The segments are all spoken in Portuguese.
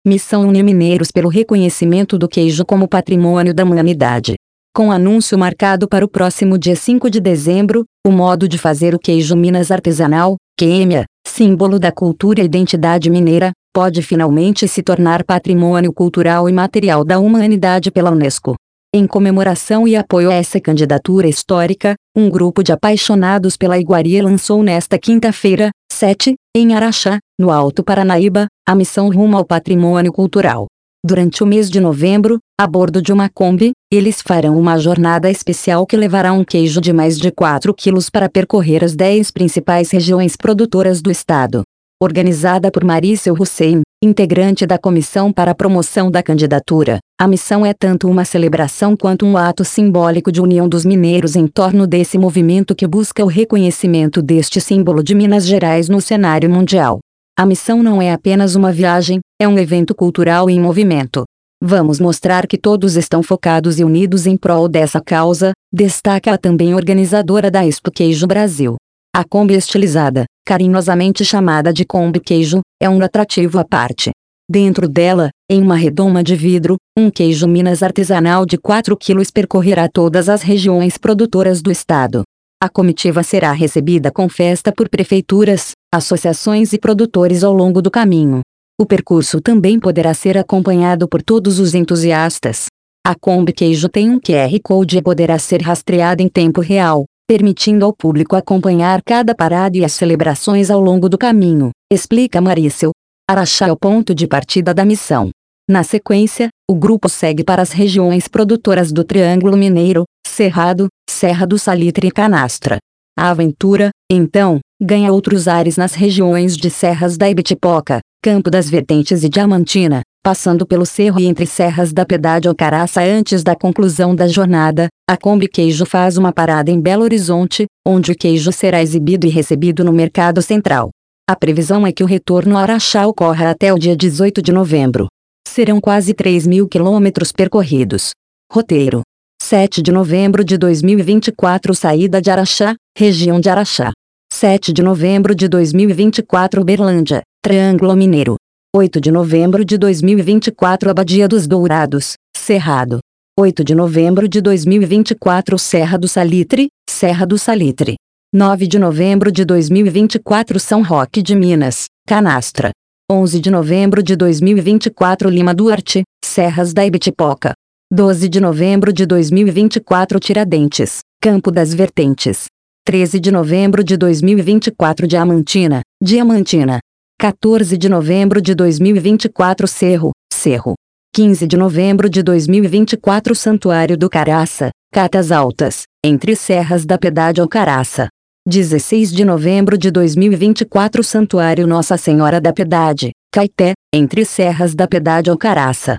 Missão une mineiros pelo reconhecimento do queijo como patrimônio da humanidade. Com anúncio marcado para o próximo dia 5 de dezembro, o modo de fazer o queijo Minas artesanal, QMA, símbolo da cultura e identidade mineira, pode finalmente se tornar patrimônio cultural e material da humanidade pela Unesco. Em comemoração e apoio a essa candidatura histórica, um grupo de apaixonados pela iguaria lançou nesta quinta-feira, 7, em Araxá, no Alto Paranaíba, a missão rumo ao patrimônio cultural. Durante o mês de novembro, a bordo de uma Kombi, eles farão uma jornada especial que levará um queijo de mais de 4 quilos para percorrer as 10 principais regiões produtoras do estado. Organizada por Maricel Hussein, integrante da Comissão para a Promoção da Candidatura, a missão é tanto uma celebração quanto um ato simbólico de união dos mineiros em torno desse movimento que busca o reconhecimento deste símbolo de Minas Gerais no cenário mundial. A missão não é apenas uma viagem, é um evento cultural em movimento. Vamos mostrar que todos estão focados e unidos em prol dessa causa, destaca a também organizadora da Expo Queijo Brasil. A Kombi estilizada, carinhosamente chamada de Kombi Queijo, é um atrativo à parte. Dentro dela, em uma redoma de vidro, um queijo Minas artesanal de 4 quilos percorrerá todas as regiões produtoras do estado. A comitiva será recebida com festa por prefeituras, associações e produtores ao longo do caminho. O percurso também poderá ser acompanhado por todos os entusiastas. A Kombi Queijo tem um QR Code e poderá ser rastreada em tempo real, permitindo ao público acompanhar cada parada e as celebrações ao longo do caminho, explica Maricel. Araxá é o ponto de partida da missão. Na sequência, o grupo segue para as regiões produtoras do Triângulo Mineiro, Cerrado, Serra do Salitre e Canastra. A aventura, então, ganha outros ares nas regiões de Serras da Ibitipoca, Campo das Vertentes e Diamantina, passando pelo Cerro e entre Serras da Piedade ao Caraça. Antes da conclusão da jornada, a Kombi Queijo faz uma parada em Belo Horizonte, onde o queijo será exibido e recebido no Mercado Central. A previsão é que o retorno a Araxá ocorra até o dia 18 de novembro. Serão quase 3.000 quilômetros percorridos. Roteiro: 7 de novembro de 2024 saída de Araxá, região de Araxá. 7 de novembro de 2024 Uberlândia, Triângulo Mineiro. 8 de novembro de 2024 Abadia dos Dourados, Cerrado. 8 de novembro de 2024 Serra do Salitre, Serra do Salitre. 9 de novembro de 2024 São Roque de Minas, Canastra. 11 de novembro de 2024 Lima Duarte, Serras da Ibitipoca. 12 de novembro de 2024 Tiradentes, Campo das Vertentes. 13 de novembro de 2024 Diamantina, Diamantina. 14 de novembro de 2024 Cerro, Cerro. 15 de novembro de 2024 Santuário do Caraça, Catas Altas, entre Serras da Piedade ao Caraça. 16 de novembro de 2024 Santuário Nossa Senhora da Piedade, Caeté, entre Serras da Piedade ao Caraça.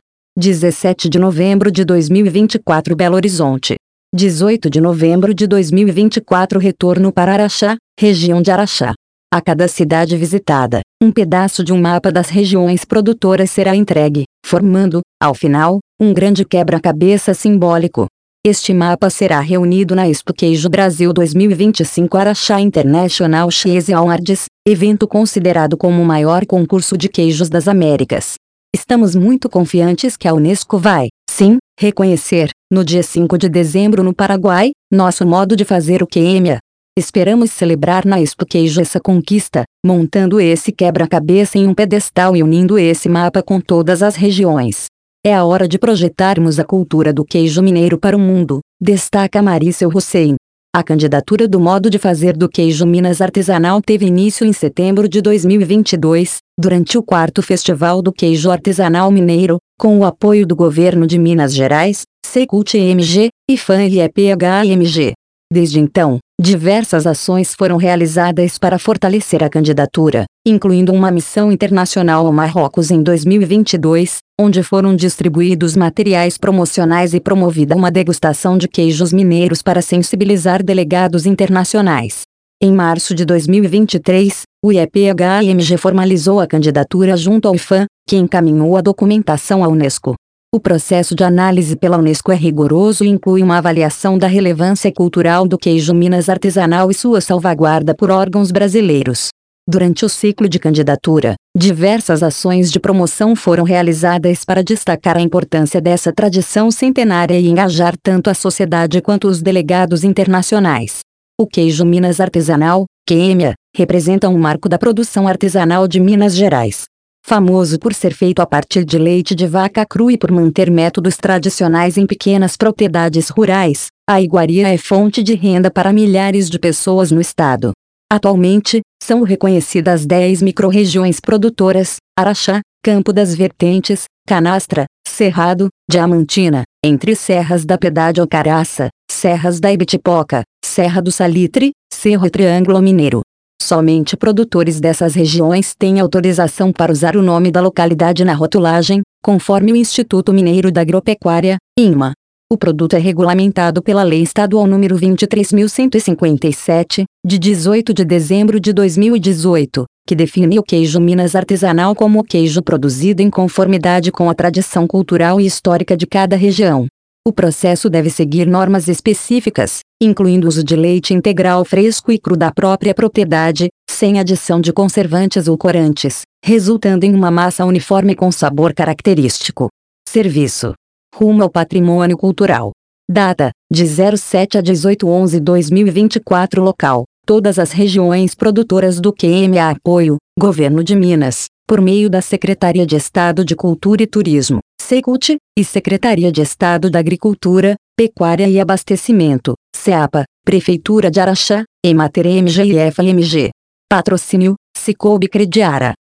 17 de novembro de 2024 Belo Horizonte. 18 de novembro de 2024 Retorno para Araxá, região de Araxá. A cada cidade visitada, um pedaço de um mapa das regiões produtoras será entregue, formando, ao final, um grande quebra-cabeça simbólico. Este mapa será reunido na Expo Queijo Brasil 2025 Araxá International Cheese Awards, evento considerado como o maior concurso de queijos das Américas. Estamos muito confiantes que a Unesco vai, sim, reconhecer, no dia 5 de dezembro no Paraguai, nosso modo de fazer o QMA. Esperamos celebrar na Expo Queijo essa conquista, montando esse quebra-cabeça em um pedestal e unindo esse mapa com todas as regiões. É a hora de projetarmos a cultura do queijo mineiro para o mundo, destaca Maricel Hussein. A candidatura do modo de fazer do queijo Minas artesanal teve início em setembro de 2022, durante o 4º Festival do Queijo Artesanal Mineiro, com o apoio do Governo de Minas Gerais, Secult-MG, e FAN-IEPH-IMG. Desde então, diversas ações foram realizadas para fortalecer a candidatura, incluindo uma missão internacional ao Marrocos em 2022, onde foram distribuídos materiais promocionais e promovida uma degustação de queijos mineiros para sensibilizar delegados internacionais. Em março de 2023, o IEPH-IMG formalizou a candidatura junto ao IFAM, que encaminhou a documentação à Unesco. O processo de análise pela Unesco é rigoroso e inclui uma avaliação da relevância cultural do queijo Minas artesanal e sua salvaguarda por órgãos brasileiros. Durante o ciclo de candidatura, diversas ações de promoção foram realizadas para destacar a importância dessa tradição centenária e engajar tanto a sociedade quanto os delegados internacionais. O queijo Minas artesanal, QMA, representa um marco da produção artesanal de Minas Gerais. Famoso por ser feito a partir de leite de vaca cru e por manter métodos tradicionais em pequenas propriedades rurais, a iguaria é fonte de renda para milhares de pessoas no estado. Atualmente, são reconhecidas 10 microrregiões produtoras: Araxá, Campo das Vertentes, Canastra, Cerrado, Diamantina, entre Serras da Piedade ou Caraça, Serras da Ibitipoca, Serra do Salitre, Cerro e Triângulo Mineiro. Somente produtores dessas regiões têm autorização para usar o nome da localidade na rotulagem, conforme o Instituto Mineiro da Agropecuária, INMA. O produto é regulamentado pela Lei Estadual nº 23.157, de 18 de dezembro de 2018, que define o queijo Minas artesanal como o queijo produzido em conformidade com a tradição cultural e histórica de cada região. O processo deve seguir normas específicas, incluindo o uso de leite integral fresco e cru da própria propriedade, sem adição de conservantes ou corantes, resultando em uma massa uniforme com sabor característico. Serviço. Rumo ao patrimônio cultural. Data: de 07 a 18/11/2024. Local: todas as regiões produtoras do QMA. Apoio: Governo de Minas, por meio da Secretaria de Estado de Cultura e Turismo, Secult, e Secretaria de Estado da Agricultura, Pecuária e Abastecimento, SEAPA, Prefeitura de Araxá, Emater MG e FMG. Patrocínio: Cicobi Crediara.